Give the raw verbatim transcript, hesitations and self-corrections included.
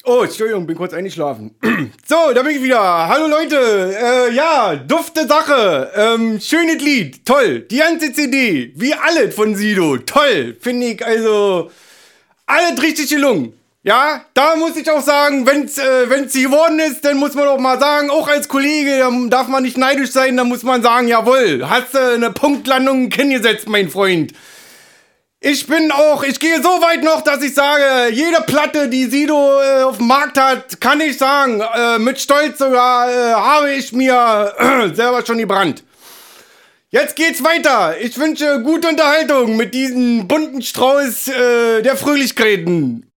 Oh, Entschuldigung, bin kurz eingeschlafen. So, da bin ich wieder. Hallo Leute. Äh, ja, dufte Sache. Ähm, schönes Lied. Toll. Die ganze C D. Wie alles von Sido. Toll. Finde ich also alles richtig gelungen. Ja, da muss ich auch sagen, wenn's, äh, wenn's geworden ist, dann muss man auch mal sagen, auch als Kollege, da darf man nicht neidisch sein, da muss man sagen, jawohl, hast du eine Punktlandung hingesetzt, mein Freund. Ich bin auch, ich gehe so weit noch, dass ich sage, jede Platte, die Sido äh, auf dem Markt hat, kann ich sagen, äh, mit Stolz sogar, äh, habe ich mir äh, selber schon gebrannt. Jetzt geht's weiter. Ich wünsche gute Unterhaltung mit diesem bunten Strauß äh, der Fröhlichkeiten.